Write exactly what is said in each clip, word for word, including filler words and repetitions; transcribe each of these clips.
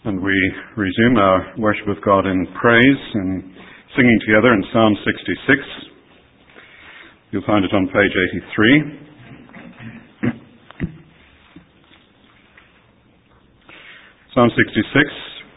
And we resume our worship of God in praise and singing together in Psalm sixty-six. You'll find it on page eighty-three. Psalm sixty-six.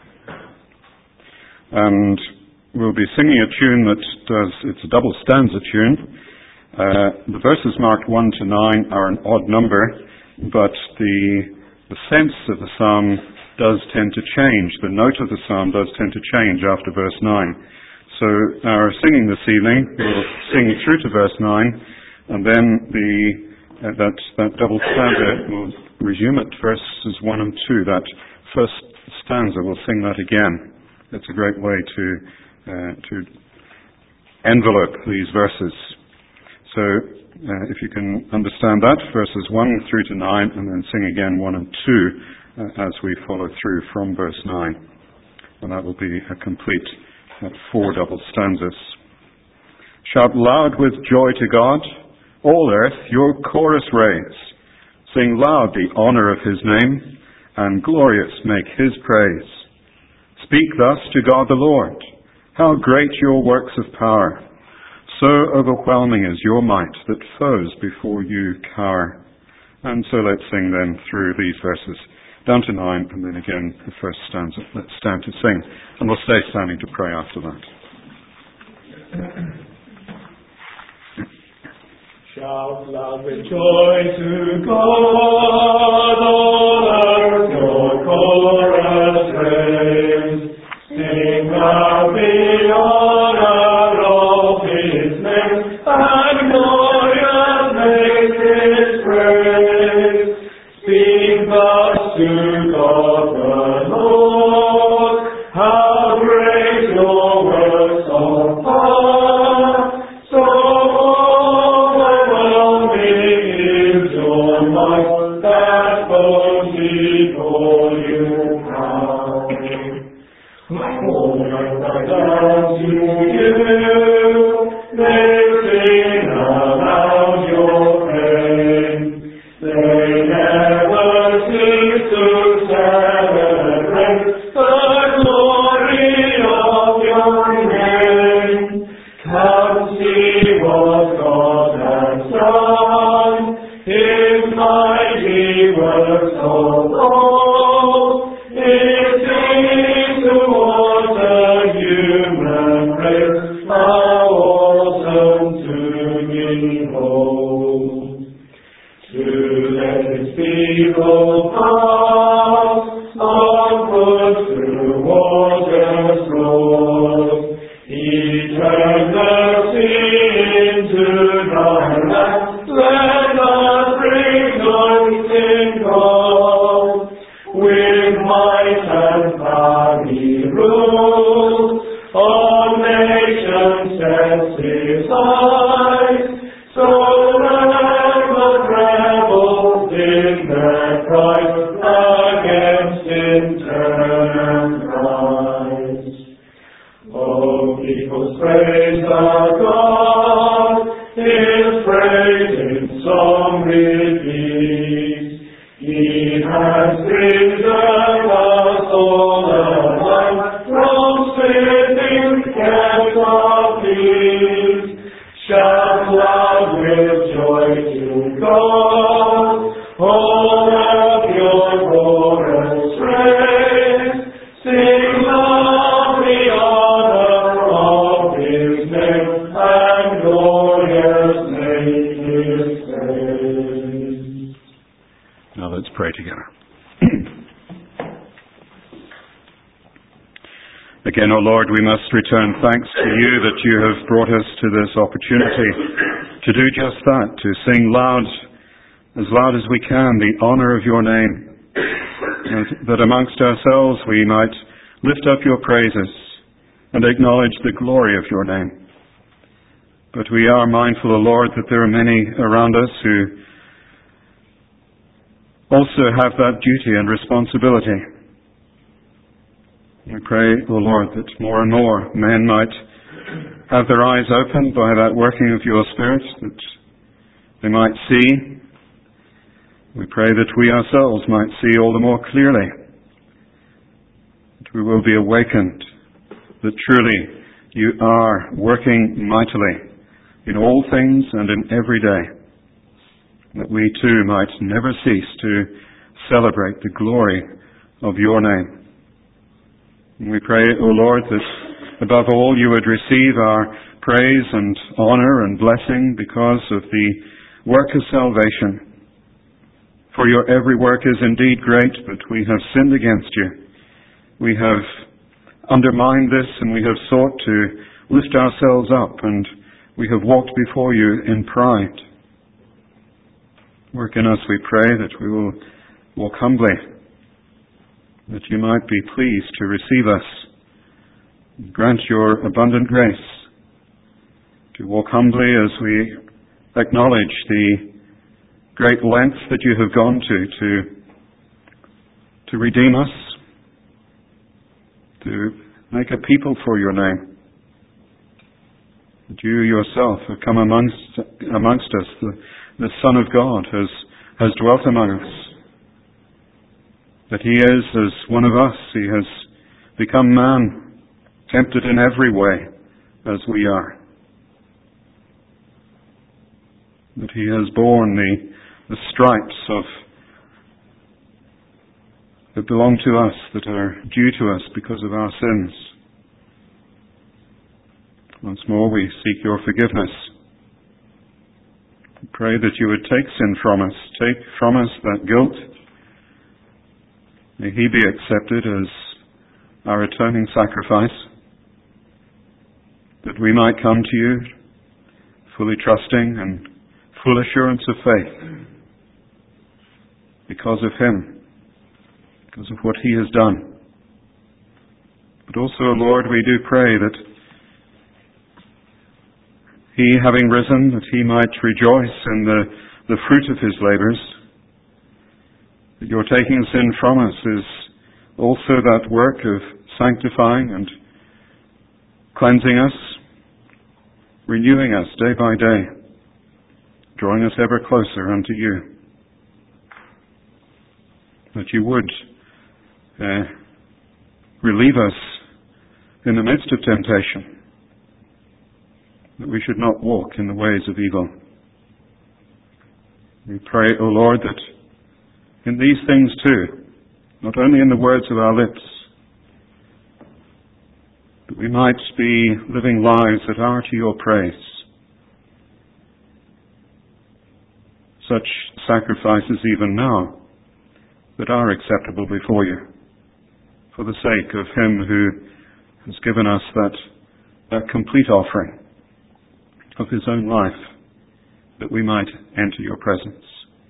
And we'll be singing a tune that does, it's a double stanza tune. Uh, the verses marked one to nine are an odd number, but the, the sense of the psalm does tend to change. The note of the psalm does tend to change after verse nine. So our singing this evening, we'll sing through to verse nine, and then the uh, that that double stanza will resume at verses one and two. That first stanza, we'll sing that again. It's a great way to uh, to envelope these verses. So uh, if you can understand that, verses one through to nine, and then sing again one and two. As we follow through from verse nine. And that will be a complete uh, four double stanzas. Shout loud with joy to God, all earth, your chorus raise. Sing loud the honour of his name, and glorious make his praise. Speak thus to God the Lord, how great your works of power. So overwhelming is your might that foes before you cower. And so let's sing then through these verses. Down to nine, and then again the first stanza. Let's stand to sing, and we'll stay standing to pray after that. Shout loud with joy to God, all earth your chorus raise. Sing loud the honour of his name, and glorious make his praise. Speak thus to God the Lord, how great your works of power, so overwhelming is your might, that foes before you cower. All earth bow down to you, they sing aloud your praise. They never cease to celebrate the glory of your name. Come see what God has done, his mighty works of all. It seems to water human race, how awesome to behold. To let his people pass, onward through waters broad. He turned the sea into dry land. Let us rejoice in God. With might and power he rules. All nations sets his eyes. So never rebels in their pride against internal rise. Oh, peoples praise our God, his praise in song repeat. He has risen us all alive from sleeping camps of peace. Shout loud with joy to God, all of your chorus raise. Sing loud the honour of his name, and glorious make his praise. Now let's pray together. Again, O Lord, we must return thanks to you that you have brought us to this opportunity to do just that, to sing loud, as loud as we can, the honour of your name, and that amongst ourselves we might lift up your praises and acknowledge the glory of your name. But we are mindful, O Lord, that there are many around us who also have that duty and responsibility. We pray, O Lord, that more and more men might have their eyes opened by that working of your Spirit, that they might see. We pray that we ourselves might see all the more clearly that we will be awakened that truly you are working mightily in all things and in every day, that we too might never cease to celebrate the glory of your name. And we pray, O Lord, that above all you would receive our praise and honor and blessing because of the work of salvation. For your every work is indeed great, but we have sinned against you. We have undermined this, and we have sought to lift ourselves up, and we have walked before you in pride. Work in us, we pray, that we will walk humbly, that you might be pleased to receive us. Grant your abundant grace to walk humbly as we acknowledge the great lengths that you have gone to to, to redeem us, to make a people for your name. That you yourself have come amongst amongst us. The, the Son of God has, has dwelt among us. That he is as one of us. He has become man, tempted in every way as we are. That he has borne the, the stripes of that belong to us, that are due to us because of our sins. Once more we seek your forgiveness. We pray that you would take sin from us, take from us that guilt. May he be accepted as our atoning sacrifice, that we might come to you fully trusting and full assurance of faith because of him, because of what he has done. But also, Lord, we do pray that he, having risen, that he might rejoice in the, the fruit of his labours. That your taking sin from us is also that work of sanctifying and cleansing us, renewing us day by day, drawing us ever closer unto you. That you would uh, relieve us in the midst of temptation, that we should not walk in the ways of evil. We pray, O Lord, that in these things too, not only in the words of our lips, that we might be living lives that are to your praise. Such sacrifices even now that are acceptable before you, for the sake of him who has given us that, that complete offering of his own life, that we might enter your presence.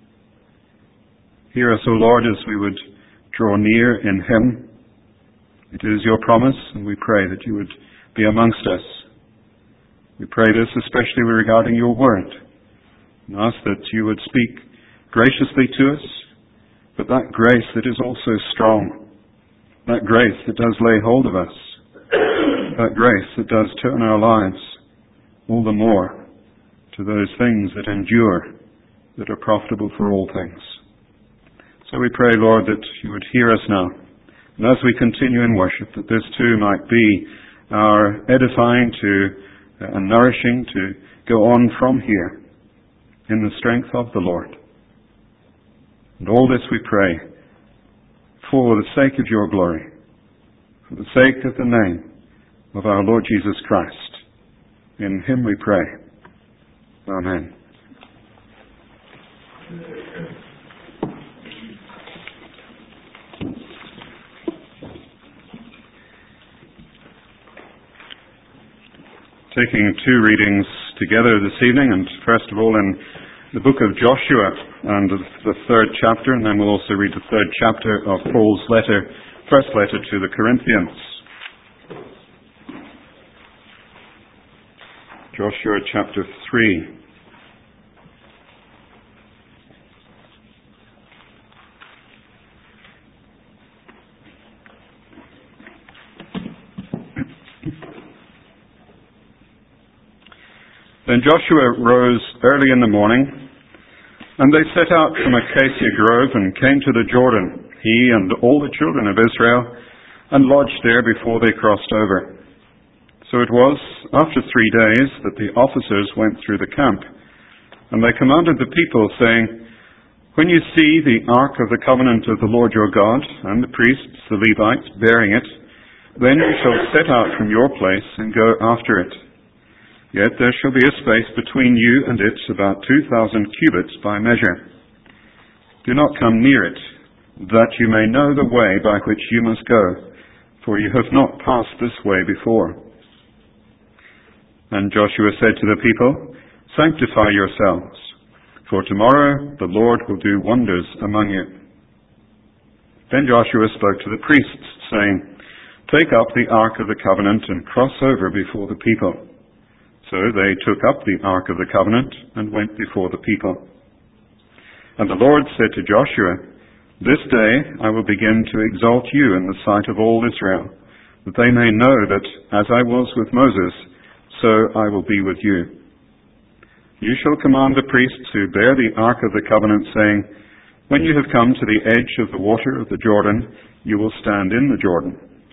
Hear us, O Lord, as we would draw near in him. It is your promise, and we pray that you would be amongst us. We pray this especially regarding your word, and ask that you would speak graciously to us, but that grace that is also strong, that grace that does lay hold of us, that grace that does turn our lives all the more to those things that endure, that are profitable for all things. So we pray, Lord, that you would hear us now, and as we continue in worship, that this too might be our edifying to uh, and nourishing to go on from here in the strength of the Lord. And all this we pray for the sake of your glory, for the sake of the name of our Lord Jesus Christ. In him we pray. Amen. Taking two readings together this evening, and first of all in the book of Joshua and the third chapter, and then we'll also read the third chapter of Paul's letter, first letter to the Corinthians. Joshua chapter three. Then Joshua rose early in the morning, and they set out from Acacia Grove and came to the Jordan, he and all the children of Israel, and lodged there before they crossed over. So it was after three days that the officers went through the camp, and they commanded the people, saying, "When you see the ark of the covenant of the Lord your God, and the priests, the Levites, bearing it, then you shall set out from your place and go after it. Yet there shall be a space between you and it about two thousand cubits by measure. Do not come near it, that you may know the way by which you must go, for you have not passed this way before." And Joshua said to the people, "Sanctify yourselves, for tomorrow the Lord will do wonders among you." Then Joshua spoke to the priests, saying, "Take up the ark of the covenant and cross over before the people." So they took up the ark of the covenant and went before the people. And the Lord said to Joshua, "This day I will begin to exalt you in the sight of all Israel, that they may know that as I was with Moses, so I will be with you. You shall command the priests who bear the ark of the covenant, saying, 'When you have come to the edge of the water of the Jordan, you will stand in the Jordan.'"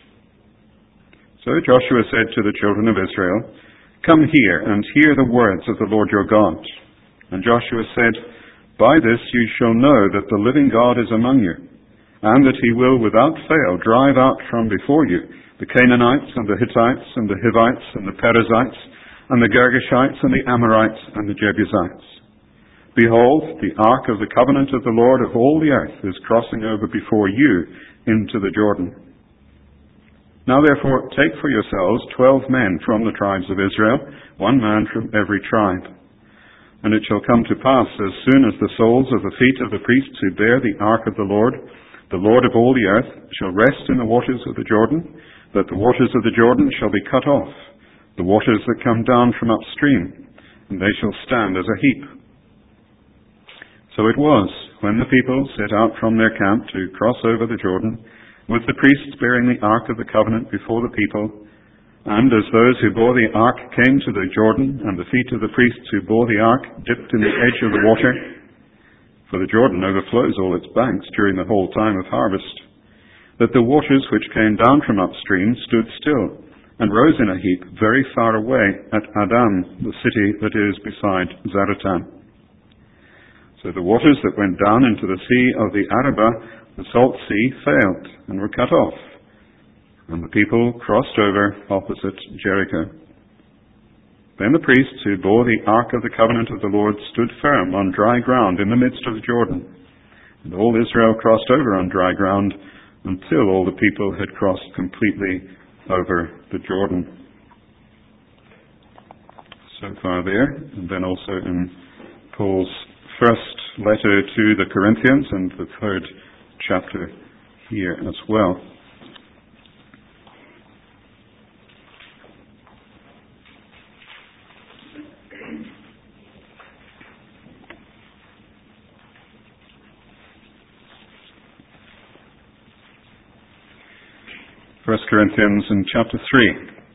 So Joshua said to the children of Israel, "Come here and hear the words of the Lord your God." And Joshua said, "By this you shall know that the living God is among you, and that he will without fail drive out from before you the Canaanites and the Hittites and the Hivites and the Perizzites and the Girgashites and the Amorites and the Jebusites. Behold, the ark of the covenant of the Lord of all the earth is crossing over before you into the Jordan. Now therefore take for yourselves twelve men from the tribes of Israel, one man from every tribe. And it shall come to pass, as soon as the soles of the feet of the priests who bear the ark of the Lord, the Lord of all the earth, shall rest in the waters of the Jordan, that the waters of the Jordan shall be cut off, the waters that come down from upstream, and they shall stand as a heap." So it was, when the people set out from their camp to cross over the Jordan, with the priests bearing the ark of the covenant before the people, and as those who bore the ark came to the Jordan, and the feet of the priests who bore the ark dipped in the edge of the water, for the Jordan overflows all its banks during the whole time of harvest, that the waters which came down from upstream stood still, and rose in a heap very far away at Adam, the city that is beside Zaretan. So the waters that went down into the sea of the Arabah, the salt sea, failed and were cut off, and the people crossed over opposite Jericho. Then the priests who bore the ark of the covenant of the Lord stood firm on dry ground in the midst of the Jordan, and all Israel crossed over on dry ground until all the people had crossed completely over the Jordan. So far there, and then also in Paul's first letter to the Corinthians and the third chapter here as well. First Corinthians in chapter three.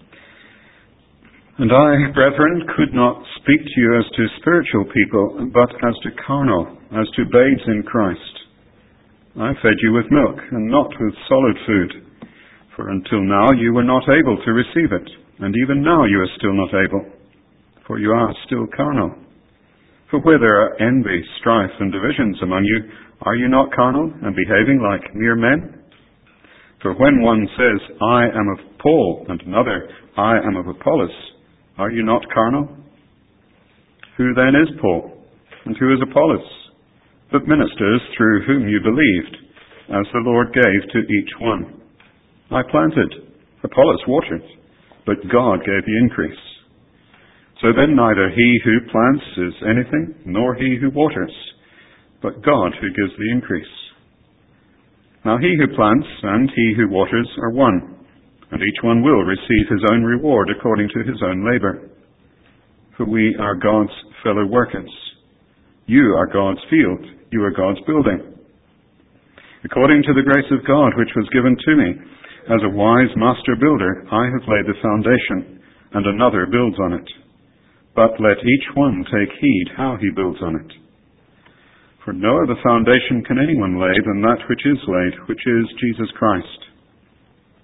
"And I, brethren, could not speak to you as to spiritual people, but as to carnal, as to babes in Christ. I fed you with milk, and not with solid food. For until now you were not able to receive it, and even now you are still not able, for you are still carnal. For where there are envy, strife, and divisions among you, are you not carnal, and behaving like mere men? For when one says, 'I am of Paul,' and another, 'I am of Apollos,' are you not carnal? Who then is Paul, and who is Apollos? But ministers through whom you believed, as the Lord gave to each one. I planted, Apollos watered, but God gave the increase. So then neither he who plants is anything, nor he who waters, but God who gives the increase. Now he who plants and he who waters are one, and each one will receive his own reward according to his own labor. For we are God's fellow workers. You are God's field, you are God's building. According to the grace of God which was given to me, as a wise master builder, I have laid the foundation, and another builds on it. But let each one take heed how he builds on it. For no other foundation can anyone lay than that which is laid, which is Jesus Christ.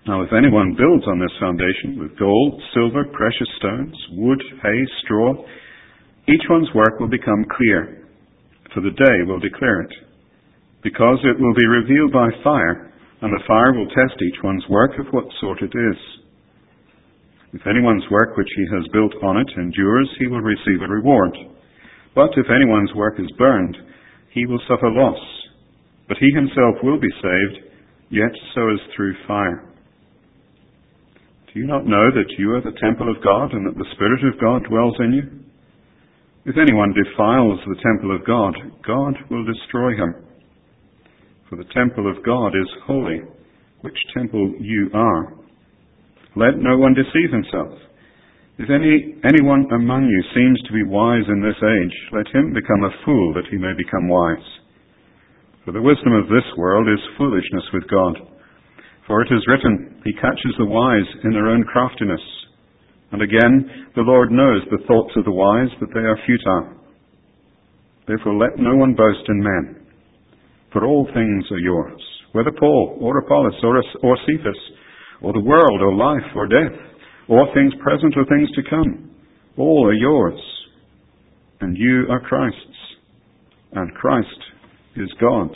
Now if anyone builds on this foundation with gold, silver, precious stones, wood, hay, straw, each one's work will become clear, for the day will declare it, because it will be revealed by fire, and the fire will test each one's work of what sort it is. If anyone's work which he has built on it endures, he will receive a reward. But if anyone's work is burned, he will suffer loss. But he himself will be saved, yet so as through fire. Do you not know that you are the temple of God, and that the Spirit of God dwells in you? If anyone defiles the temple of God, God will destroy him. For the temple of God is holy, which temple you are. Let no one deceive himself. If any anyone among you seems to be wise in this age, let him become a fool, that he may become wise. For the wisdom of this world is foolishness with God. For it is written, He catches the wise in their own craftiness. And again, the Lord knows the thoughts of the wise, that they are futile. Therefore let no one boast in men. For all things are yours, whether Paul, or Apollos, or, or Cephas, or the world, or life, or death, or things present, or things to come. All are yours, and you are Christ's, and Christ is God's.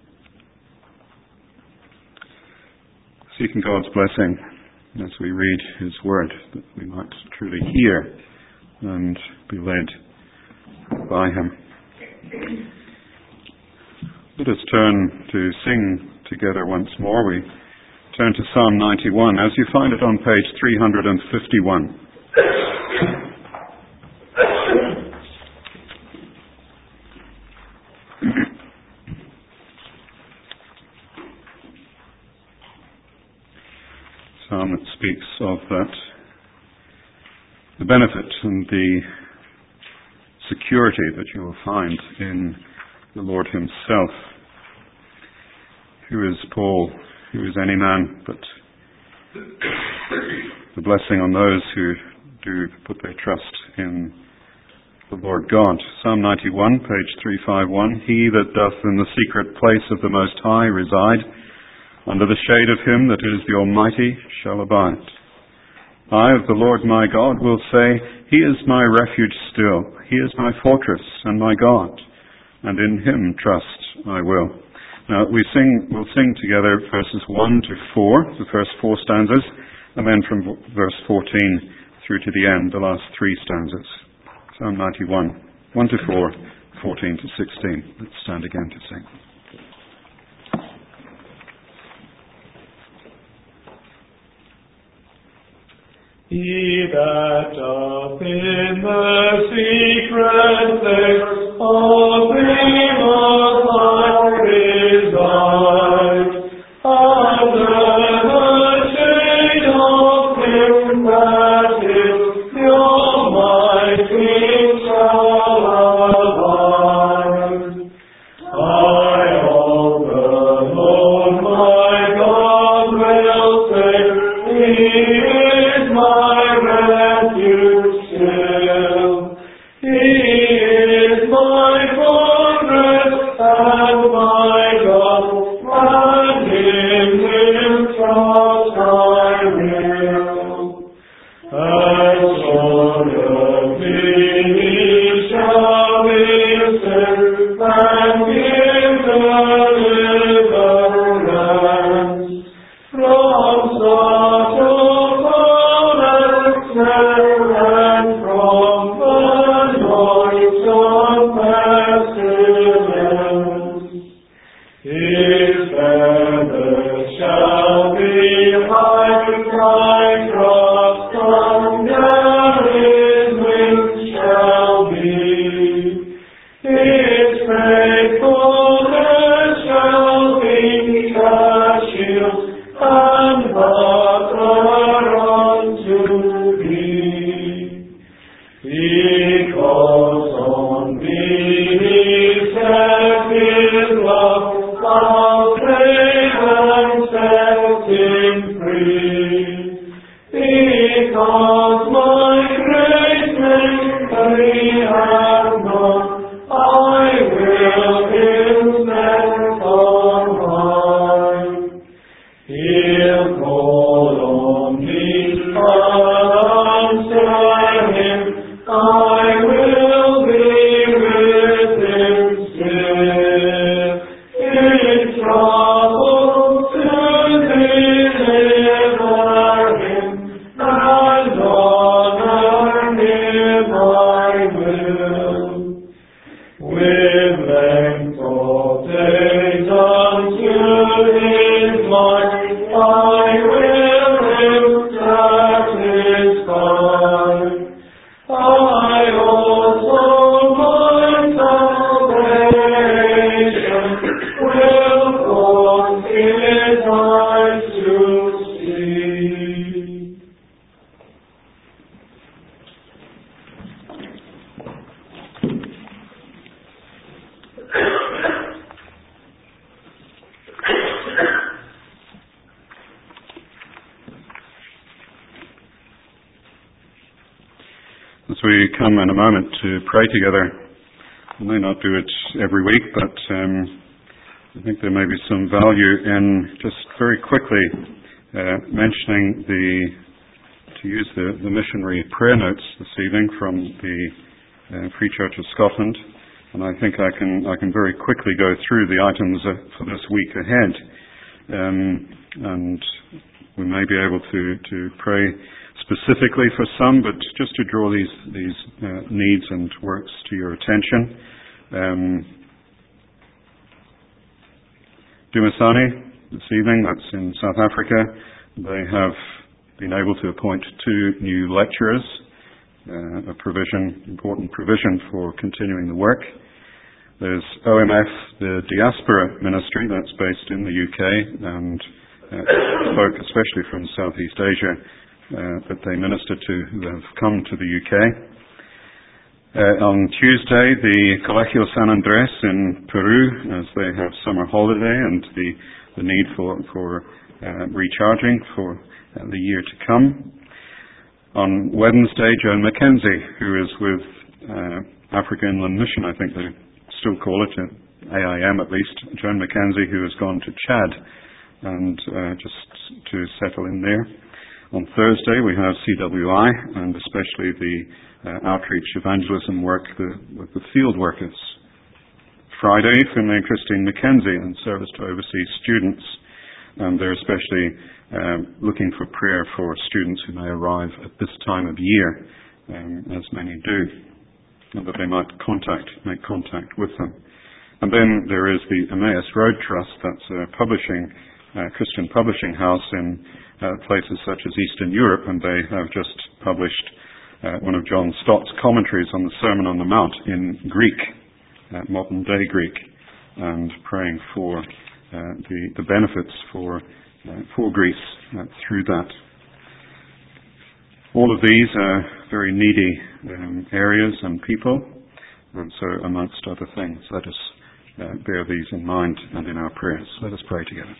Seeking God's blessing as we read His Word, that we might truly hear and be led by Him. Let us turn to sing together once more. We turn to Psalm ninety-one, as you find it on page three hundred fifty-one. Psalm that speaks of that, the benefit and the security that you will find in the Lord Himself. Who is Paul? Who is any man but the blessing on those who do put their trust in the Lord God. Psalm ninety-one, page three fifty-one. He that doth in the secret place of the Most High reside, under the shade of Him that is the Almighty shall abide. I of the Lord my God will say, He is my refuge still. He is my fortress and my God, and in Him trust I will. Now we sing, we'll sing together verses one to four, the first four stanzas, and then from verse fourteen through to the end, the last three stanzas. Psalm ninety-one, one to four, fourteen to sixteen. Let's stand again to sing. He that doth in the secret place of the Most High reside, under the shade of Him that is the Almighty shall abide. I of the Lord my God will say, He is my refuge still. He is my fortress and my God, and in Him trust I will. As Lord of me He shall be saved, and give deliverance from sorrow, and from the noise of pestilence. His feathers shall be like my trust, under His wings shall be. His faithfulness shall be a shield and buckler unto thee. Because on thee He set His love, I'll save and set Him free. Because my great victory hath known, I will Him set on high. He'll call As we come in a moment to pray together, we may not do it every week, but um, I think there may be some value in just very quickly uh, mentioning the, to use the, the missionary prayer notes this evening from the uh, Free Church of Scotland, and I think I can I can very quickly go through the items uh, for this week ahead, um, and we may be able to, to pray specifically for some, but just to draw these these uh, needs and works to your attention. Um, Dumasani this evening, that's in South Africa, they have been able to appoint two new lecturers, uh, a provision, important provision for continuing the work. There's O M F, the Diaspora Ministry, that's based in the U K, and uh, folk, especially from Southeast Asia, Uh, that they minister to who have come to the U K. Uh, on Tuesday, the Colegio San Andres in Peru, as they have summer holiday and the, the need for, for uh, recharging for uh, the year to come. On Wednesday, Joan Mackenzie, who is with uh, Africa Inland Mission, I think they still call it, A I M at least, Joan Mackenzie, who has gone to Chad and uh, just to settle in there. On Thursday, we have C W I, and especially the uh, outreach evangelism work the, with the field workers. Friday, Finlay and Christine Mackenzie, and service to overseas students. And they're especially um, looking for prayer for students who may arrive at this time of year, um, as many do, and that they might contact, make contact with them. And then there is the Emmaus Road Trust, that's a publishing, uh, Christian publishing house in Uh, places such as Eastern Europe, and they have just published uh, one of John Stott's commentaries on the Sermon on the Mount in Greek, uh, modern day Greek, and praying for uh, the, the benefits for, uh, for Greece uh, through that. All of these are very needy um, areas and people, and so amongst other things, let us uh, bear these in mind and in our prayers. Let us pray together.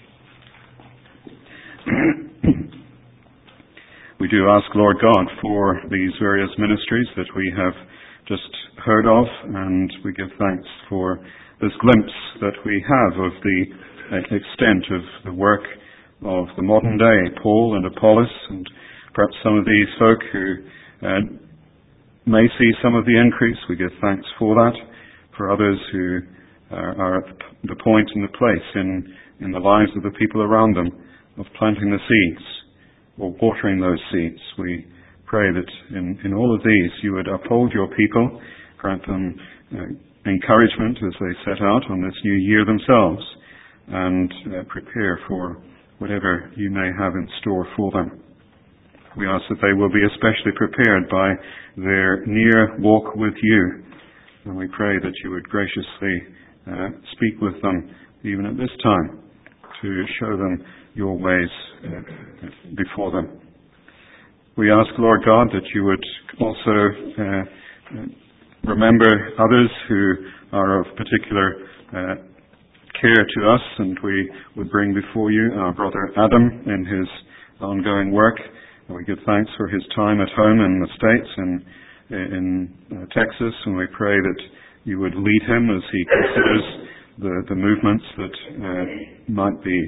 We do ask, Lord God, for these various ministries that we have just heard of, and we give thanks for this glimpse that we have of the uh, extent of the work of the modern day, Paul and Apollos, and perhaps some of these folk who uh, may see some of the increase. We give thanks for that. For others who are, are at the point and the place in, in the lives of the people around them of planting the seeds or watering those seeds. We pray that in, in all of these you would uphold your people, grant them uh, encouragement as they set out on this new year themselves, and uh, prepare for whatever you may have in store for them. We ask that they will be especially prepared by their near walk with you, and we pray that you would graciously uh, speak with them even at this time to show them your ways uh, before them. We ask, Lord God, that you would also uh, remember others who are of particular uh, care to us, and we would bring before you our brother Adam in his ongoing work. And we give thanks for his time at home in the States and in uh, Texas, and we pray that you would lead him as he considers the, the movements that uh, might be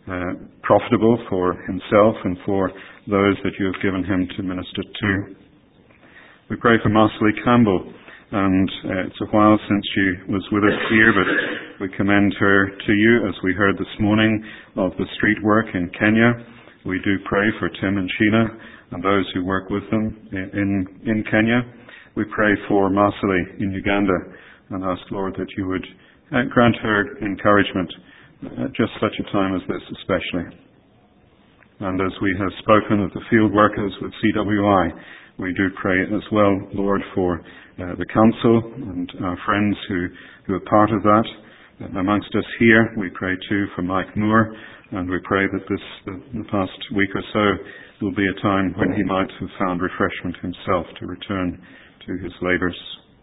uh, profitable for himself and for those that you have given him to minister to. We pray for Marcely Campbell, and uh, it's a while since she was with us here, but we commend her to you as we heard this morning of the street work in Kenya. We do pray for Tim and Sheena and those who work with them in, in Kenya. We pray for Marcely in Uganda and ask, Lord, that you would uh, grant her encouragement at just such a time as this especially. And as we have spoken of the field workers with C W I, we do pray as well, Lord, for uh, the council and our friends who, who are part of that. And amongst us here, we pray too for Mike Moore, and we pray that this, the, the past week or so, will be a time when he might have found refreshment himself to return to his labours.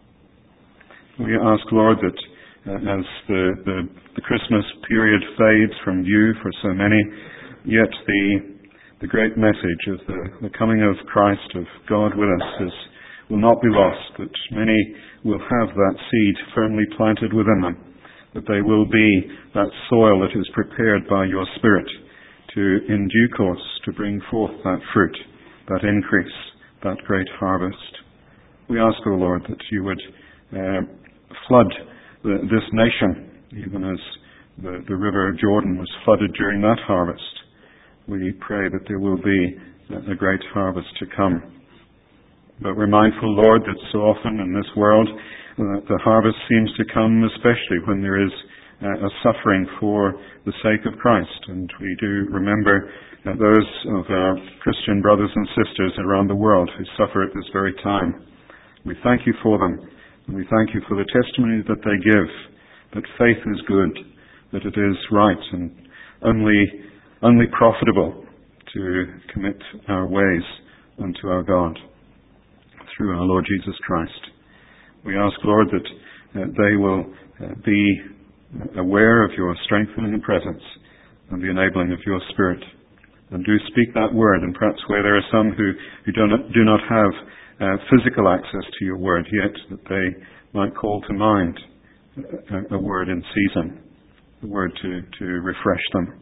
We ask, Lord, that uh, as the, the, the Christmas period fades from view for so many, yet the the great message of the, the coming of Christ, of God with us, is, will not be lost, that many will have that seed firmly planted within them, that they will be that soil that is prepared by your Spirit to, in due course, to bring forth that fruit, that increase, that great harvest. We ask, O Lord, that you would uh, flood the, this nation, even as the, the river Jordan was flooded during that harvest. We pray that there will be a great harvest to come. But we're mindful, Lord, that so often in this world, uh, the harvest seems to come especially when there is uh, a suffering for the sake of Christ. And we do remember uh, those of our Christian brothers and sisters around the world who suffer at this very time. We thank you for them. And we thank you for the testimony that they give, that faith is good, that it is right and only only profitable to commit our ways unto our God through our Lord Jesus Christ. We ask, Lord, that uh, they will uh, be aware of your strengthening presence and the enabling of your Spirit, and do speak that word. And perhaps where there are some who, who do not, do not have uh, physical access to your word yet, that they might call to mind a, a word in season, a word to, to refresh them.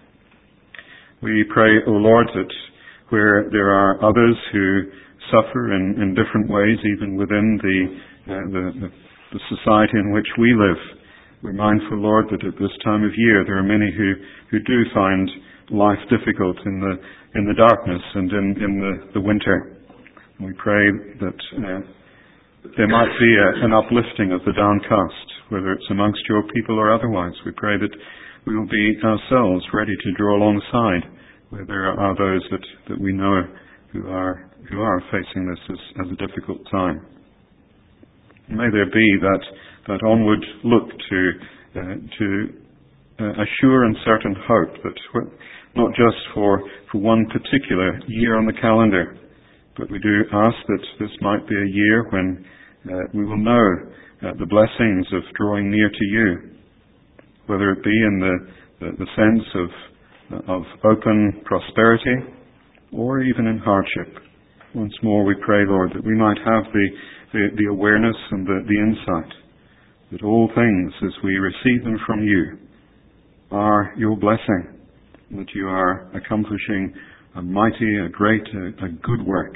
We pray, O Lord, that where there are others who suffer in, in different ways, even within the, uh, the, the, the society in which we live, we're mindful, Lord, that at this time of year there are many who, who do find life difficult in the in the darkness and in, in the, the winter. And we pray that uh, there might be a, an uplifting of the downcast, whether it's amongst your people or otherwise. We pray that we will be ourselves ready to draw alongside where there are those that, that we know who are who are facing this as, as a difficult time. May there be that that onward look to uh, to uh, a sure and certain hope that not just for for one particular year on the calendar, but we do ask that this might be a year when uh, we will know uh, the blessings of drawing near to you, whether it be in the, the, the sense of, of open prosperity or even in hardship. Once more we pray, Lord, that we might have the, the, the awareness and the, the insight that all things, as we receive them from you, are your blessing, that you are accomplishing a mighty, a great, a, a good work,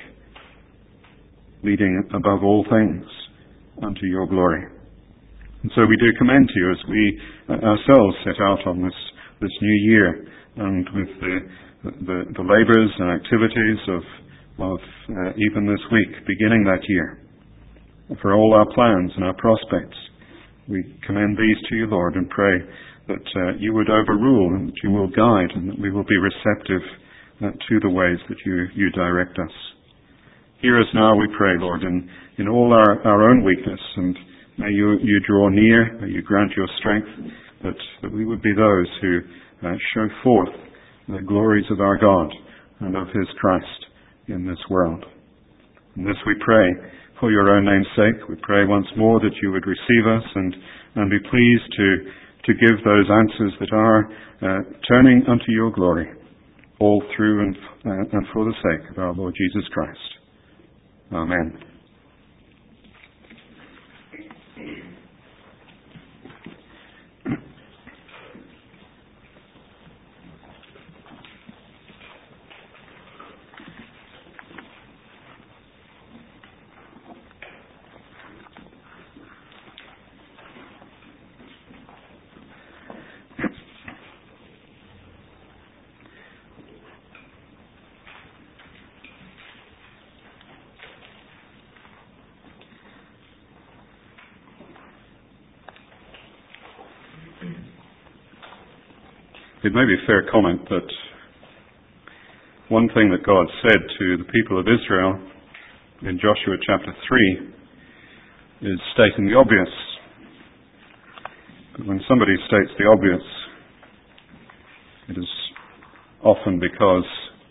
leading above all things unto your glory. And so we do commend to you as we ourselves set out on this, this new year, and with the, the, the labours and activities of, of uh, even this week, beginning that year. For all our plans and our prospects, we commend these to you, Lord, and pray that uh, you would overrule and that you will guide and that we will be receptive uh, to the ways that you, you direct us. Hear us now, we pray, Lord, in, in all our, our own weakness, and may you, you draw near, may you grant your strength, that, that we would be those who uh, show forth the glories of our God and of his Christ in this world. And this we pray for your own name's sake. We pray once more that you would receive us and, and be pleased to, to give those answers that are uh, turning unto your glory, all through and, uh, and for the sake of our Lord Jesus Christ. Amen. It may be a fair comment that one thing that God said to the people of Israel in Joshua chapter three is stating the obvious. But when somebody states the obvious, it is often because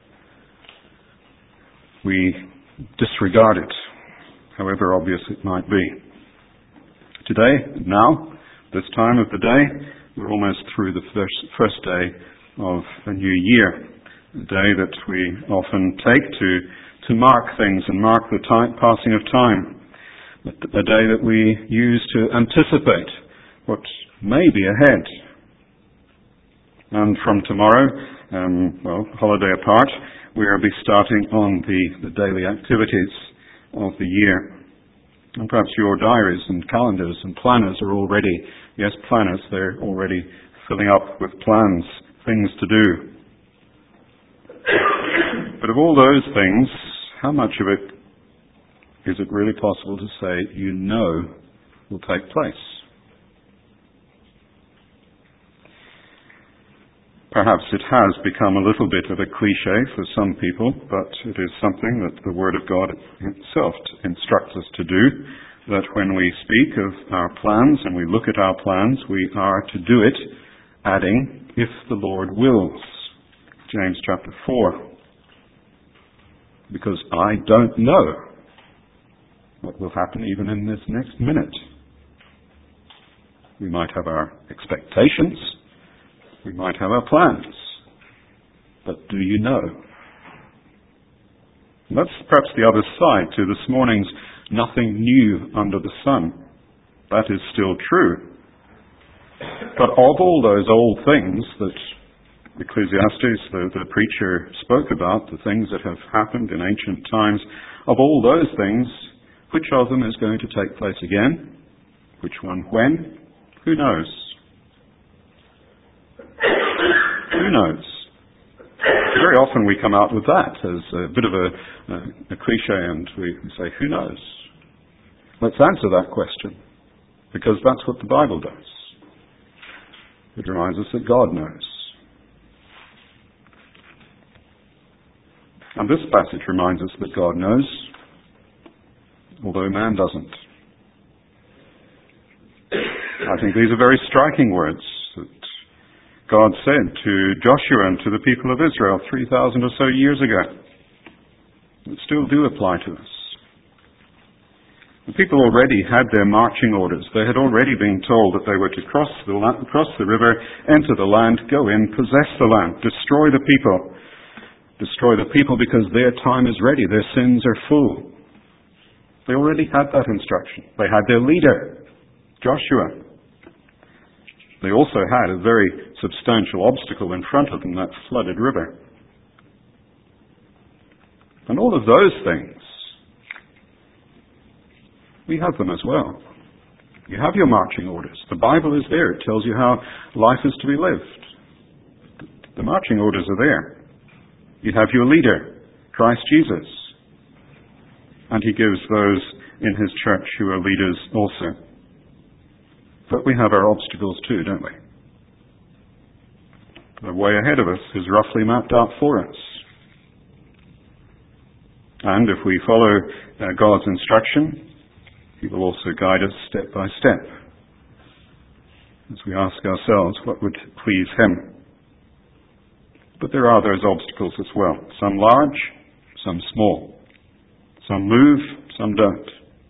we disregard it, however obvious it might be. Today, now, this time of the day, we're almost through the first, first day of a new year, a day that we often take to, to mark things and mark the time, passing of time, a day that we use to anticipate what may be ahead. And from tomorrow, um, well, holiday apart, we will be starting on the, the daily activities of the year. And perhaps your diaries and calendars and planners are already, yes, planners, they're already filling up with plans, things to do. But of all those things, how much of it is it really possible to say you know will take place? Perhaps it has become a little bit of a cliche for some people, but it is something that the Word of God itself instructs us to do, that when we speak of our plans and we look at our plans, we are to do it, adding, if the Lord wills. James chapter four. Because I don't know what will happen even in this next minute. We might have our expectations. We might have our plans, but do you know? And that's perhaps the other side to this morning's nothing new under the sun. That is still true. But of all those old things that Ecclesiastes, the, the preacher, spoke about, the things that have happened in ancient times, of all those things, which of them is going to take place again? Which one when? Who knows? Who knows? Very often we come out with that as a bit of a, a, a cliche, and we say, who knows? Let's answer that question, because that's what the Bible does. It reminds us that God knows. And this passage reminds us that God knows, although man doesn't. I think these are very striking words that God said to Joshua and to the people of Israel three thousand or so years ago, that still do apply to us. The people already had their marching orders. They had already been told that they were to cross the, land, cross the river, enter the land, go in, possess the land, destroy the people. Destroy the people because their time is ready, their sins are full. They already had that instruction. They had their leader, Joshua. They also had a very substantial obstacle in front of them, that flooded river. And all of those things, we have them as well. You have your marching orders. The Bible is there. It tells you how life is to be lived. The marching orders are there. You have your leader, Christ Jesus. And he gives those in his church who are leaders also. But we have our obstacles too, don't we? The way ahead of us is roughly mapped out for us. And if we follow uh, God's instruction, he will also guide us step by step as we ask ourselves what would please him. But there are those obstacles as well. Some large, some small. Some move, some don't.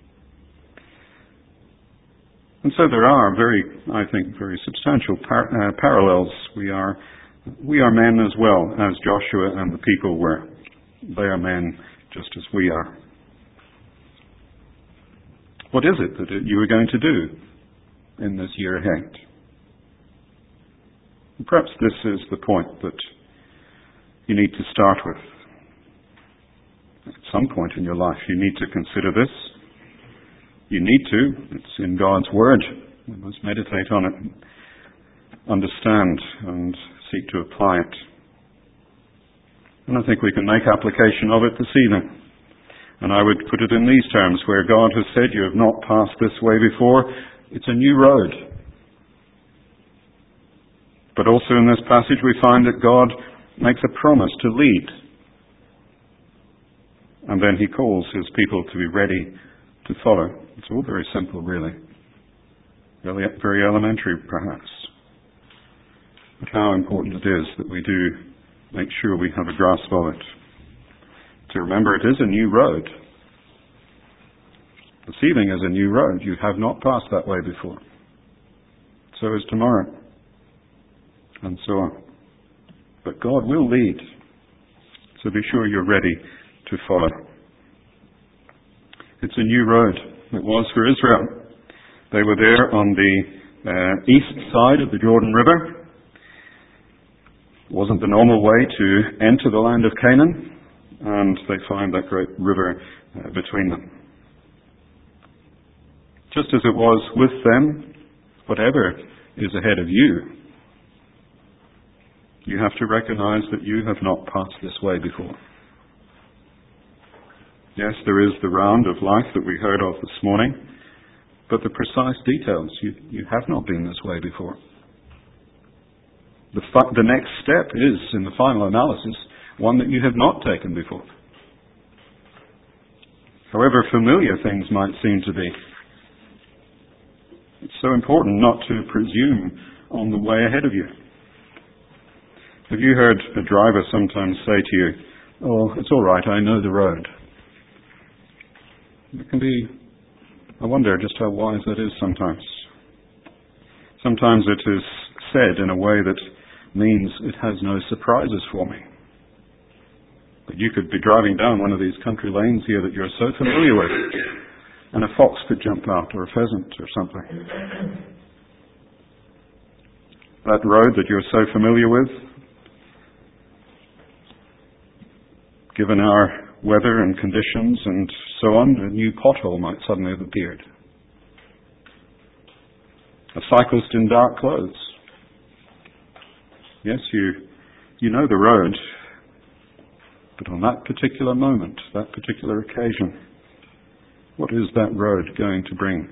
And so there are very, I think, very substantial par- uh, parallels. We are, we are men as well as Joshua and the people were. They are men just as we are. What is it that you are going to do in this year ahead? And perhaps this is the point that you need to start with. At some point in your life, you need to consider this. You need to. It's in God's Word. We must meditate on it, understand, and seek to apply it. And I think we can make application of it this evening. And I would put it in these terms, where God has said, you have not passed this way before. It's a new road. But also in this passage we find that God makes a promise to lead. And then he calls his people to be ready to follow. It's all very simple, really. Very, very elementary, perhaps. But how important it is that we do make sure we have a grasp of it. To remember it is a new road. This evening is a new road. You have not passed that way before. So is tomorrow. And so on. But God will lead. So be sure you're ready to follow. It's a new road. It was for Israel. They were there on the uh, east side of the Jordan River. It wasn't the normal way to enter the land of Canaan. And they find that great river uh, between them. Just as it was with them, whatever is ahead of you, you have to recognize that you have not passed this way before. Yes, there is the round of life that we heard of this morning, but the precise details, you, you have not been this way before. The, fu- the next step is, in the final analysis, one that you have not taken before. However familiar things might seem to be, it's so important not to presume on the way ahead of you. Have you heard a driver sometimes say to you, "Oh, it's all right, I know the road"? It can be, I wonder just how wise that is sometimes. Sometimes it is said in a way that means it has no surprises for me. But you could be driving down one of these country lanes here that you're so familiar with, and a fox could jump out, or a pheasant, or something. That road that you're so familiar with, given our weather and conditions and so on, a new pothole might suddenly have appeared. A cyclist in dark clothes. Yes, you you know the road, but on that particular moment, that particular occasion, what is that road going to bring?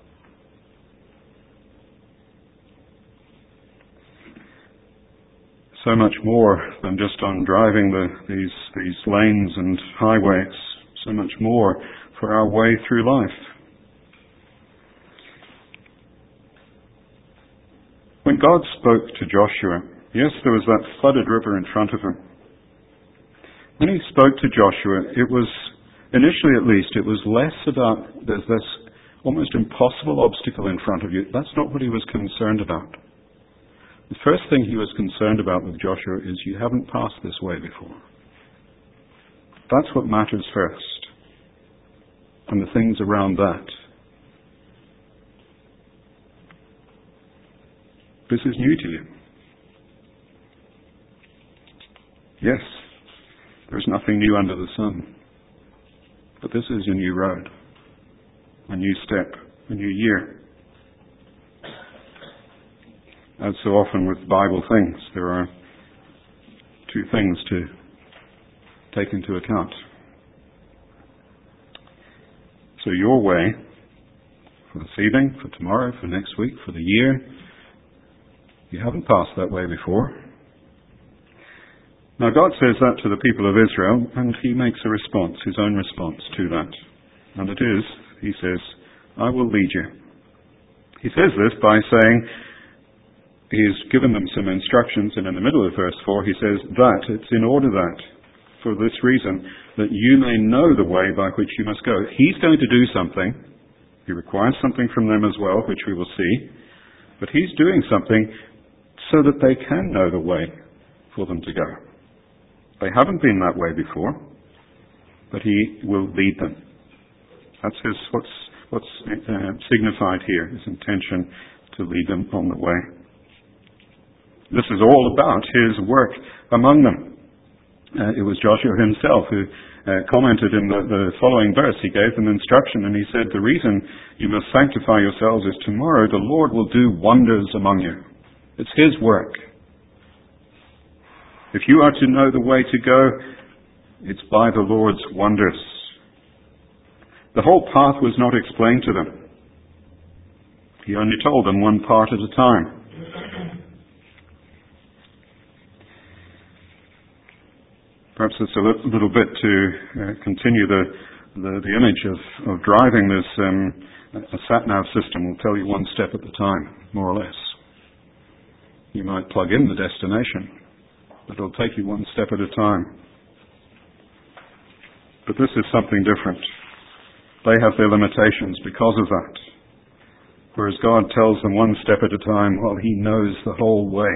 So much more than just on driving the, these these lanes and highways. So much more for our way through life. When God spoke to Joshua, yes, there was that flooded river in front of him. When he spoke to Joshua, it was, initially at least, it was less about there's this almost impossible obstacle in front of you. That's not what he was concerned about. The first thing he was concerned about with Joshua is you haven't passed this way before. That's what matters first. And the things around that. This is new to you. Yes, there's nothing new under the sun. But this is a new road, a new step, a new year. As so often with Bible things, there are two things to take into account. So your way, for this evening, for tomorrow, for next week, for the year, you haven't passed that way before. Now God says that to the people of Israel, and he makes a response, his own response to that. And it is, he says, I will lead you. He says this by saying, he's given them some instructions, and in the middle of verse four he says that, it's in order that, for this reason, that you may know the way by which you must go. He's going to do something. He requires something from them as well, which we will see. But he's doing something so that they can know the way for them to go. They haven't been that way before, but he will lead them. That's his, what's, what's uh, signified here, his intention to lead them on the way. This is all about his work among them. Uh, it was Joshua himself who uh, commented in the, the following verse. He gave them instruction and he said, the reason you must sanctify yourselves is tomorrow the Lord will do wonders among you. It's his work. If you are to know the way to go, it's by the Lord's wonders. The whole path was not explained to them. He only told them one part at a time. Perhaps it's a li- little bit to uh, continue the, the, the image of, of driving this. Um, a sat-nav system will tell you one step at a time, more or less. You might plug in the destination, but it'll take you one step at a time. But this is something different. They have their limitations because of that. Whereas God tells them one step at a time, well, He knows the whole way.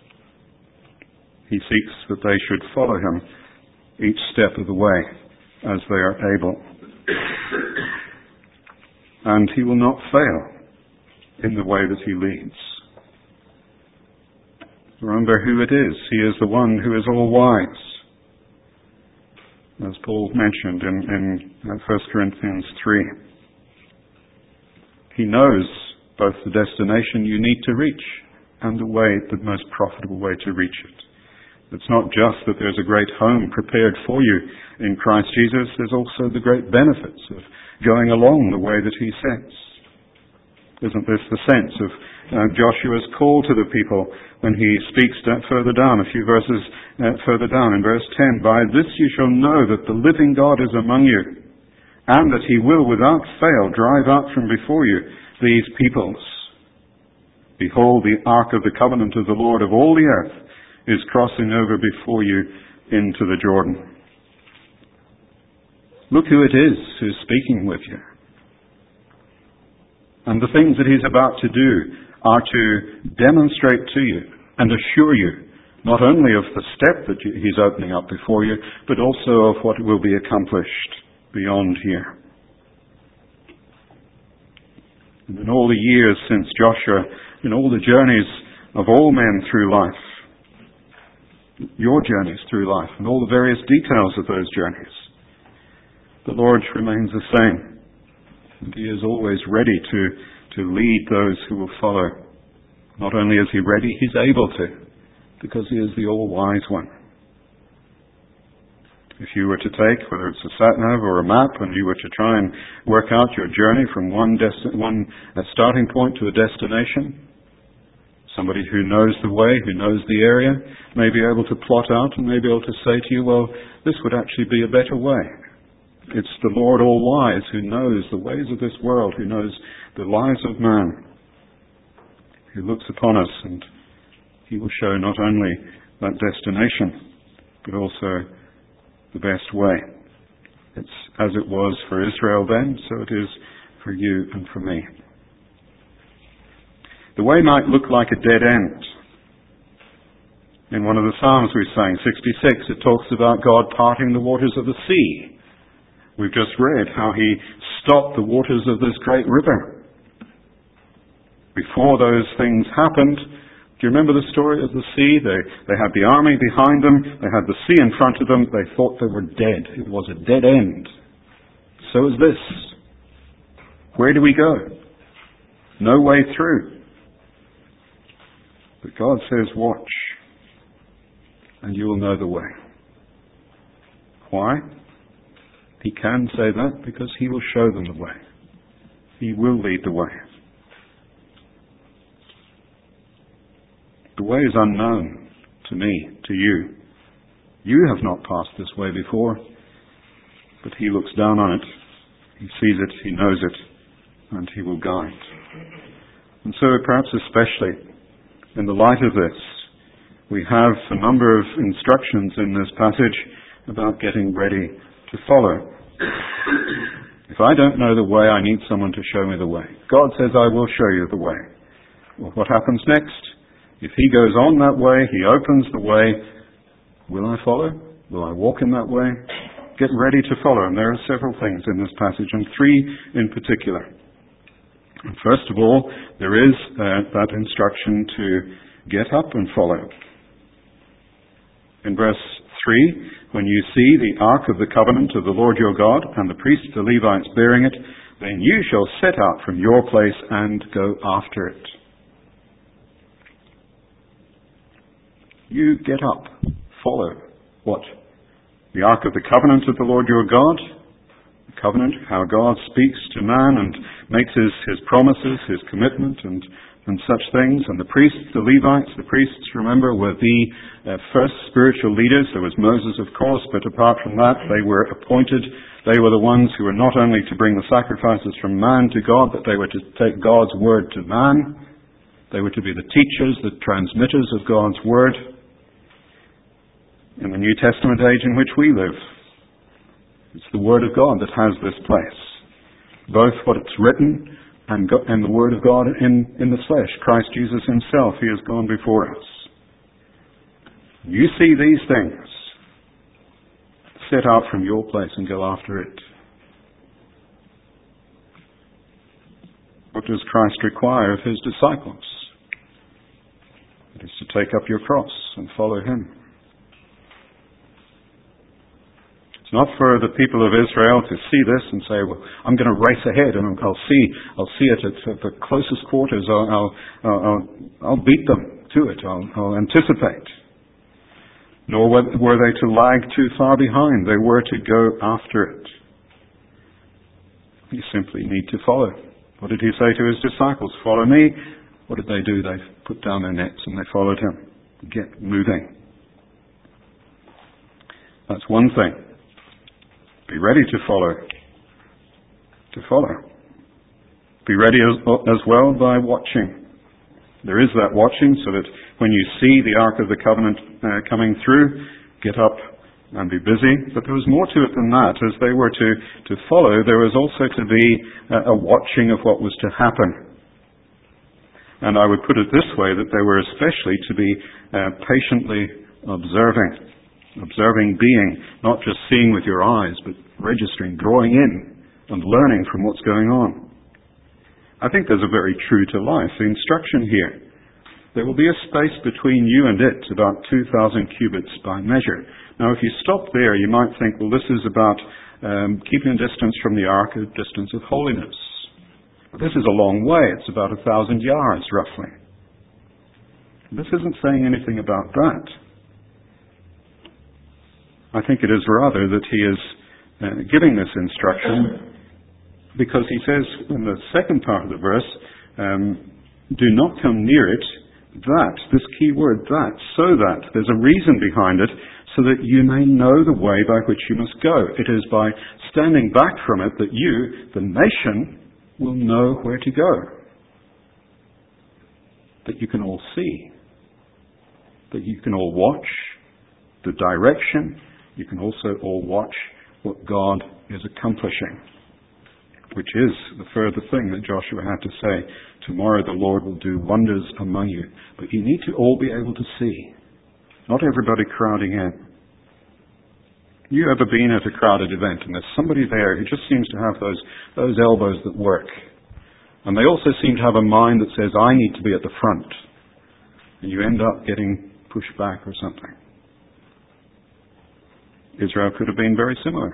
He seeks that they should follow Him each step of the way as they are able. And He will not fail in the way that He leads. Remember who it is. He is the one who is all-wise. As Paul mentioned in, in First Corinthians three. He knows both the destination you need to reach and the way, the most profitable way to reach it. It's not just that there's a great home prepared for you in Christ Jesus, there's also the great benefits of going along the way that He sets. Isn't this the sense of uh, Joshua's call to the people when he speaks that further down, a few verses uh, further down in verse ten? By this you shall know that the living God is among you, and that He will without fail drive out from before you these peoples. Behold, the ark of the covenant of the Lord of all the earth is crossing over before you into the Jordan. Look who it is who's speaking with you. And the things that He's about to do are to demonstrate to you and assure you not only of the step that He's opening up before you, but also of what will be accomplished beyond here. And in all the years since Joshua, in all the journeys of all men through life, your journeys through life, and all the various details of those journeys, the Lord remains the same. And He is always ready to, to lead those who will follow. Not only is He ready, He's able to, because He is the all-wise one. If you were to take, whether it's a sat-nav or a map, and you were to try and work out your journey from one, desti- one uh, starting point to a destination, somebody who knows the way, who knows the area, may be able to plot out and may be able to say to you, well, this would actually be a better way. It's the Lord all-wise who knows the ways of this world, who knows the lives of man, who looks upon us, and He will show not only that destination, but also the best way. It's as it was for Israel then, so it is for you and for me. The way might look like a dead end. In one of the Psalms we sang, sixty-six, it talks about God parting the waters of the sea. We've just read how He stopped the waters of this great river. Before those things happened, do you remember the story of the sea? They, they had the army behind them. They had the sea in front of them. They thought they were dead. It was a dead end. So is this. Where do we go? No way through. But God says, watch, and you will know the way. Why? He can say that because He will show them the way. He will lead the way. The way is unknown to me, to you. You have not passed this way before, but He looks down on it. He sees it, He knows it, and He will guide. And so perhaps especially in the light of this, we have a number of instructions in this passage about getting ready to follow. If I don't know the way, I need someone to show me the way. God says, I will show you the way. Well, what happens next? If He goes on that way, He opens the way, will I follow? Will I walk in that way? Get ready to follow. And there are several things in this passage, and three in particular. And first of all, there is uh, that instruction to get up and follow. In verse three, when you see the ark of the covenant of the Lord your God, and the priests, the Levites, bearing it, then you shall set out from your place and go after it. You get up, follow. What? The ark of the covenant of the Lord your God. The covenant, how God speaks to man and makes his, his promises, His commitment, and and such things. And the priests, the Levites, the priests, remember, were the uh, first spiritual leaders. There was Moses, of course, but apart from that, they were appointed. They were the ones who were not only to bring the sacrifices from man to God, but they were to take God's word to man. They were to be the teachers, the transmitters of God's word in the New Testament age in which we live. It's the word of God that has this place. Both what it's written and, God, and the word of God in, in the flesh. Christ Jesus himself, he has gone before us. You see these things. Set out from your place and go after it. What does Christ require of his disciples? It is to take up your cross and follow him. It's not for the people of Israel to see this and say, well, I'm going to race ahead and I'll see, I'll see it at the closest quarters. I'll, I'll, I'll, I'll beat them to it. I'll, I'll anticipate. Nor were they to lag too far behind. They were to go after it. You simply need to follow. What did he say to his disciples? Follow me. What did they do? They put down their nets and they followed him. Get moving. That's one thing. Be ready to follow. To follow. Be ready as, as well by watching. There is that watching so that when you see the Ark of the Covenant uh, coming through, get up and be busy. But there was more to it than that. As they were to, to follow, there was also to be a, a watching of what was to happen. And I would put it this way, that they were especially to be uh, patiently observing. Observing being, not just seeing with your eyes, but registering, drawing in, and learning from what's going on. I think there's a very true to life instruction here. There will be a space between you and it, about two thousand cubits by measure. Now, if you stop there, you might think, well, this is about um, keeping a distance from the ark, a distance of holiness. But this is a long way. It's about a thousand yards, roughly. This isn't saying anything about that. I think it is rather that he is uh, giving this instruction because he says in the second part of the verse, um, do not come near it, that, this key word, that, so that. There's a reason behind it, so that you may know the way by which you must go. It is by standing back from it that you, the nation, will know where to go. That you can all see. That you can all watch the direction. You can also all watch what God is accomplishing, which is the further thing that Joshua had to say. Tomorrow the Lord will do wonders among you. But you need to all be able to see. Not everybody crowding in. You ever been at a crowded event and there's somebody there who just seems to have those, those elbows that work. And they also seem to have a mind that says, I need to be at the front. And you end up getting pushed back or something. Israel could have been very similar.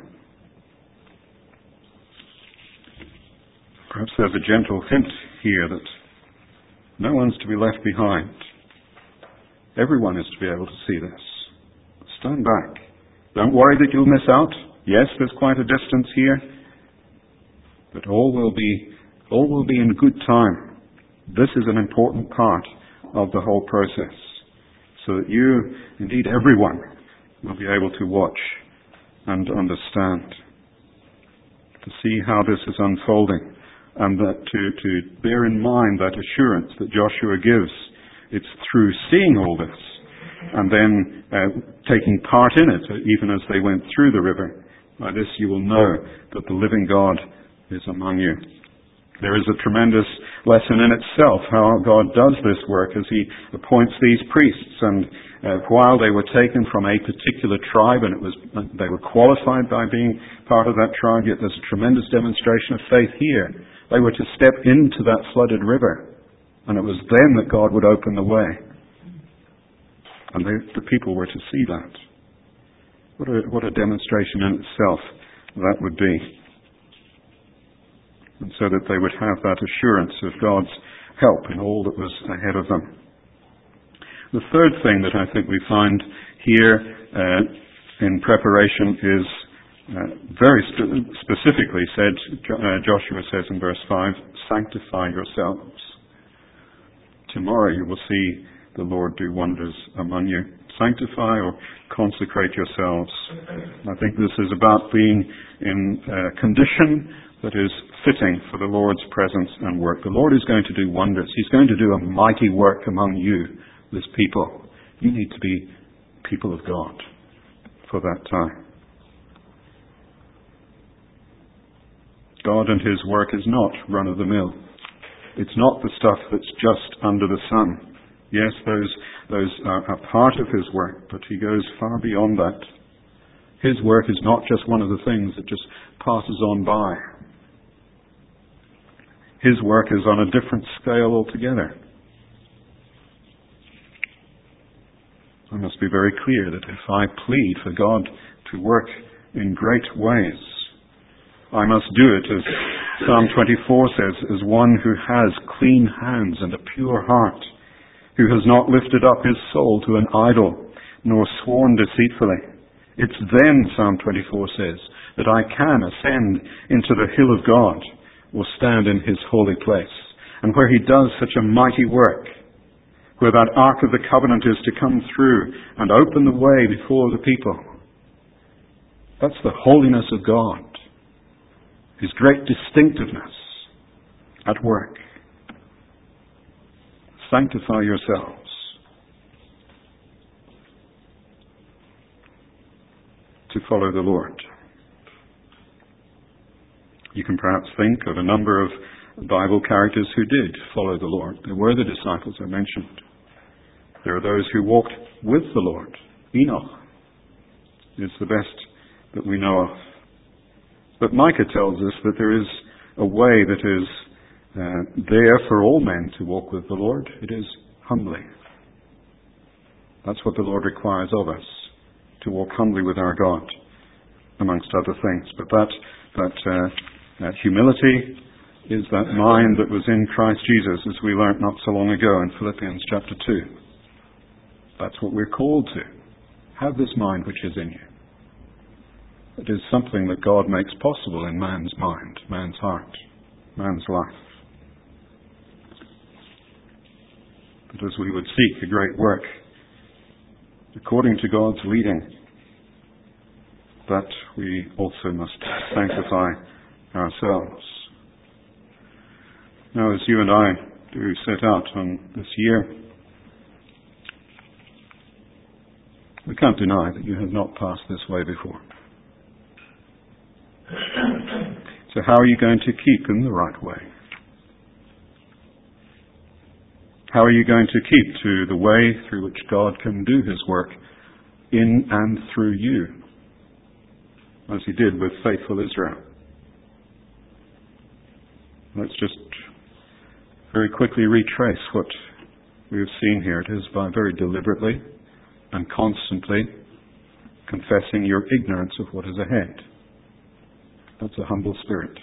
Perhaps there's a gentle hint here that no one's to be left behind. Everyone is to be able to see this. Stand back. Don't worry that you'll miss out. Yes, there's quite a distance here. But all will be, all will be in good time. This is an important part of the whole process. So that you, indeed everyone, will be able to watch and understand, to see how this is unfolding, and that to, to bear in mind that assurance that Joshua gives. It's through seeing all this and then uh, taking part in it, even as they went through the river. By this you will know that the living God is among you. There is a tremendous lesson in itself how God does this work as he appoints these priests. And uh, while they were taken from a particular tribe and it was they were qualified by being part of that tribe, yet there's a tremendous demonstration of faith here. They were to step into that flooded river, and it was then that God would open the way. And they, the people were to see that. What a, what a demonstration in itself that would be. And so that they would have that assurance of God's help in all that was ahead of them. The third thing that I think we find here uh, in preparation is uh, very spe- specifically said, uh, Joshua says in verse five, sanctify yourselves. tomorrow you will see the Lord do wonders among you. Sanctify or consecrate yourselves. I think this is about being in a condition that is fitting for the Lord's presence and work. The Lord is going to do wonders. He's going to do a mighty work among you, this people. You need to be people of God for that time. God and His work is not run-of-the-mill. It's not the stuff that's just under the sun. Yes, those those are a part of His work, but He goes far beyond that. His work is not just one of the things that just passes on by. His work is on a different scale altogether. I must be very clear that if I plead for God to work in great ways, I must do it, as Psalm twenty-four says, as one who has clean hands and a pure heart, who has not lifted up his soul to an idol, nor sworn deceitfully. It's then, Psalm twenty-four says, that I can ascend into the hill of God, or stand in His holy place, and where He does such a mighty work, where that Ark of the Covenant is to come through and open the way before the people. That's the holiness of God, His great distinctiveness at work. Sanctify yourselves to follow the Lord. You can perhaps think of a number of Bible characters who did follow the Lord. There were the disciples I mentioned. There are those who walked with the Lord. Enoch is the best that we know of. But Micah tells us that there is a way that is uh, there for all men to walk with the Lord. It is humbly. That's what the Lord requires of us, to walk humbly with our God, amongst other things. But that, that, uh, that humility is that mind that was in Christ Jesus, as we learnt not so long ago in Philippians chapter two. That's what we're called to. Have this mind which is in you. It is something that God makes possible in man's mind, man's heart, man's life. But as we would seek a great work, according to God's leading, that we also must sanctify ourselves. Now, as you and I do set out on this year, we can't deny that you have not passed this way before. So how are you going to keep in the right way? How are you going to keep to the way through which God can do His work in and through you, as He did with faithful Israel? Let's just very quickly retrace what we have seen here. It is by very deliberately and constantly confessing your ignorance of what is ahead. That's a humble spirit.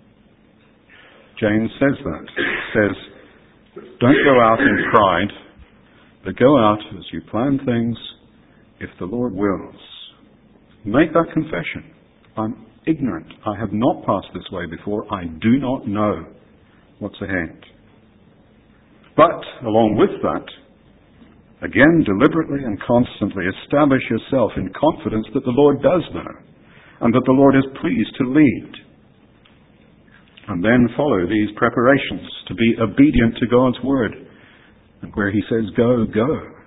James says that. He says, don't go out in pride, but go out as you plan things, if the Lord wills. Make that confession. I'm ignorant. I have not passed this way before. I do not know what's ahead. But, along with that, again, deliberately and constantly establish yourself in confidence that the Lord does know, and that the Lord is pleased to lead. And then follow these preparations to be obedient to God's word. And where He says go, go.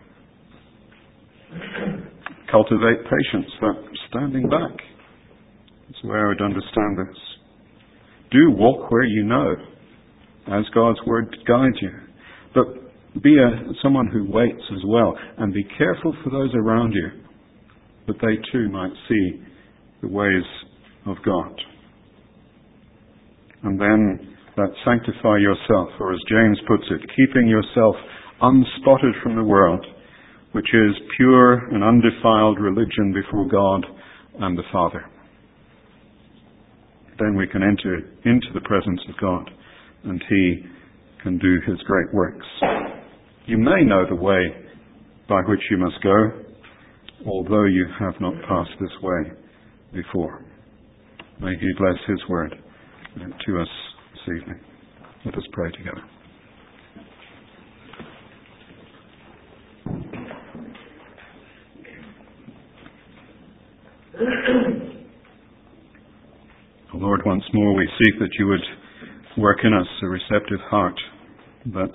Cultivate patience, that standing back. That's the way I would understand this. Do walk where you know, as God's word guides you. But be a, someone who waits as well, and be careful for those around you, that they too might see the ways of God. And then that sanctify yourself, or as James puts it, keeping yourself unspotted from the world, which is pure and undefiled religion before God and the Father. Then we can enter into the presence of God, and He can do His great works. You may know the way by which you must go, although you have not passed this way before. May He bless His word to us this evening. Let us pray together. Lord, once more we seek that you would work in us a receptive heart, but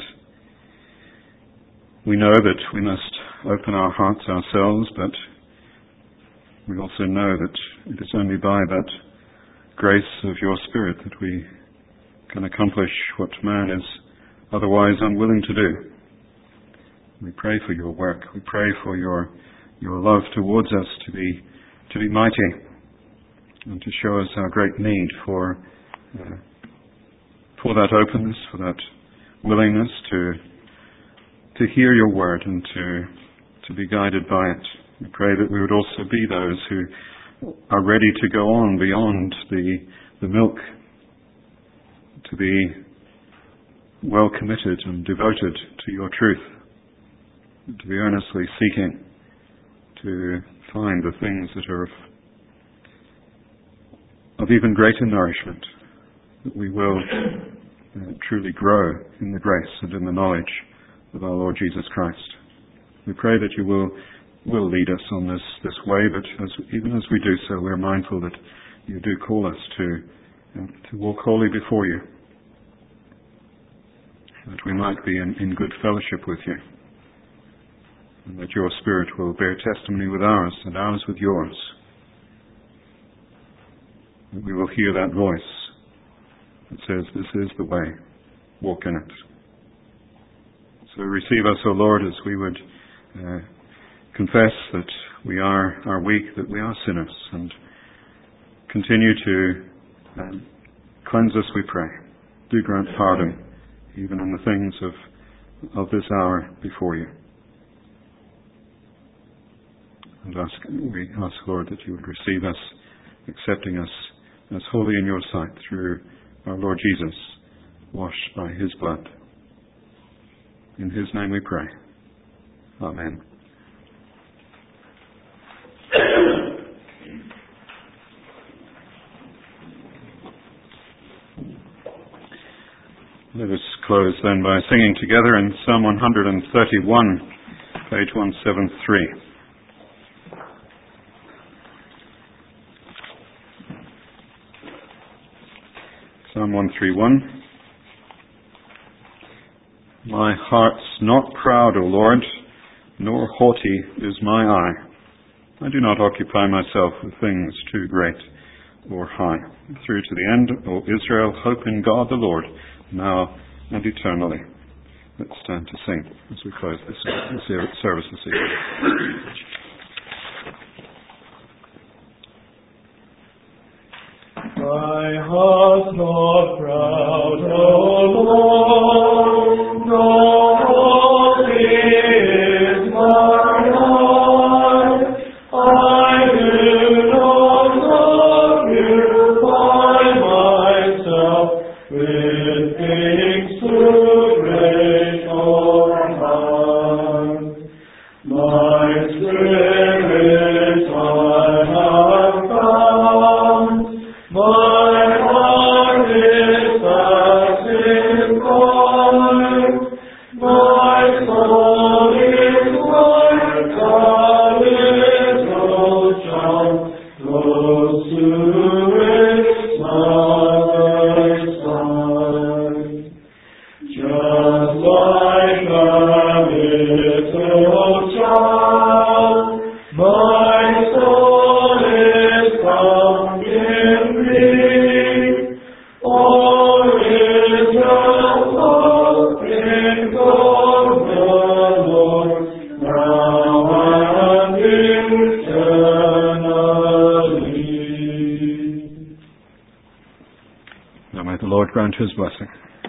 we know that we must open our hearts ourselves, but we also know that it is only by that grace of your Spirit that we can accomplish what man is otherwise unwilling to do. We pray for your work. We pray for your your love towards us to be to be mighty and to show us our great need for uh, for that openness, for that willingness to to hear your word and to to be guided by it. We pray that we would also be those who are ready to go on beyond the the milk, to be well committed and devoted to your truth, to be earnestly seeking to find the things that are of, of even greater nourishment, that we will uh, truly grow in the grace and in the knowledge of our Lord Jesus Christ. We pray that you will will lead us on this, this way, but as, even as we do so, we're mindful that you do call us to, uh, to walk wholly before you, that we might be in, in good fellowship with you, and that your Spirit will bear testimony with ours and ours with yours, that we will hear that voice that says, this is the way, walk in it. So receive us, O Lord, as we would uh, confess that we are, are weak, that we are sinners, and continue to um, cleanse us, we pray. Do grant pardon, even in the things of, of this hour before you. And ask, we ask, Lord, that you would receive us, accepting us as holy in your sight through our Lord Jesus, washed by his blood. In his name we pray. Amen. Let us close then by singing together in Psalm one thirty-one, page one seventy-three. Psalm one thirty-one. My heart's not proud, O Lord, nor haughty is my eye. I do not occupy myself with things too great or high. Through to the end, O Israel, hope in God the Lord, now and eternally. Let's stand to sing as we close this service this evening. My heart's not proud, O Lord, nor haughty is my eye. I do not occupy myself with things too great or high. My spirit I have found. My heart is fast in God. My soul is like a little child, close to its mother's side. Just like a little child, my soul is found in thee. O Israel, hope in God the Lord, now and eternally. Now may the Lord grant his blessing.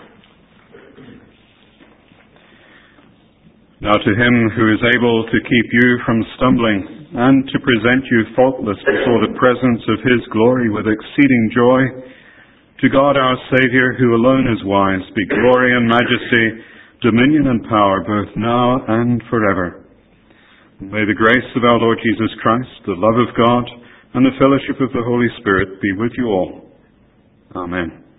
Now to him who is able to keep you from stumbling and to present you faultless before the presence of his glory with exceeding joy, to God our Saviour, who alone is wise, be glory and majesty, dominion and power, both now and forever. And may the grace of our Lord Jesus Christ, the love of God, and the fellowship of the Holy Spirit be with you all. Amen.